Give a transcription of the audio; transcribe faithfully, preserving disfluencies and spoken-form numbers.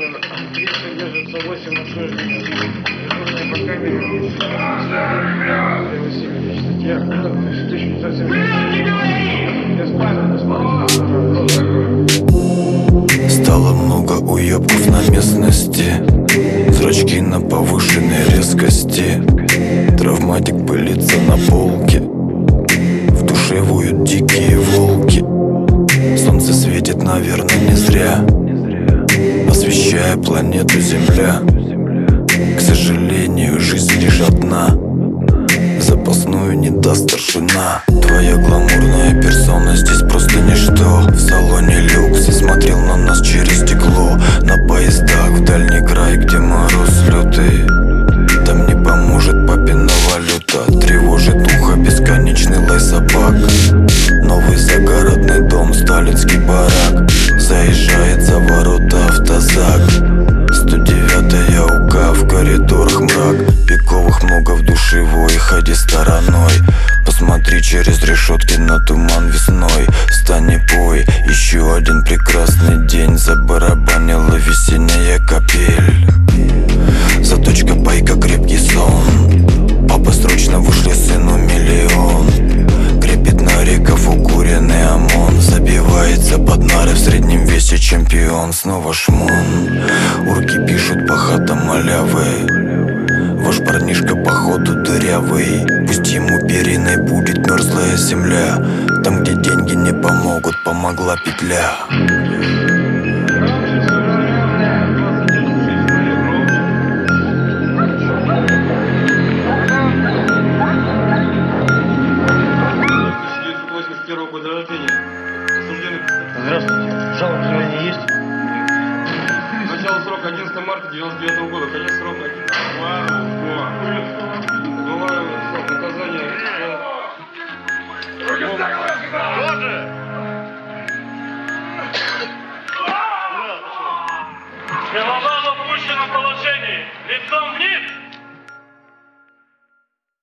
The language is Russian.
тридцать держится восемь осужденных. Дежурные по камере статья тысяча девятьсот семьдесят. Без памяти. Стало много уебков на местности, зрачки на повышенной резкости. Травматик пылится на полке, в душе воют дикие волки. Солнце светит, наверное, не зря, освещая планету Земля. К сожалению, жизнь лишь одна, запасную не даст старшина. Твоя гламурная персона здесь просто ничто. В салоне люкс и смотрел на нас через стекло. На поездах в дальний край, где мороз лютый, там не поможет папина валюта. Тревожит ухо бесконечный лай собак. Новый загородный дом, сталинский барак, заезжает за ворота автозак. Сто девятая УК, в коридорах мрак. Пиковых много в душевой, ходи стороной. Посмотри через решетки на туман весной. Встань и пой, еще один прекрасный день. Забарабанила весенняя капель. Заточка, пайка, крепкий сон. Папа, срочно вышли сыну миллион. Крепит на реков укуренный ОМОН. Забивается под нары, в среднем весе чемпион. Снова шмон. Урки пишут по хатам малявы. Ваш парнишка походу дырявый. Пусть ему периной будет мерзлая земля. Там, где деньги не помогут, помогла петля. Года рождения. Осужденный. Здравствуйте. Жалоба взыскания есть? Начало срока одиннадцатого марта девяносто девятого года. Конец срока Отбываю срок наказания. Тоже? Голова в опущенном положении. Лицом вниз.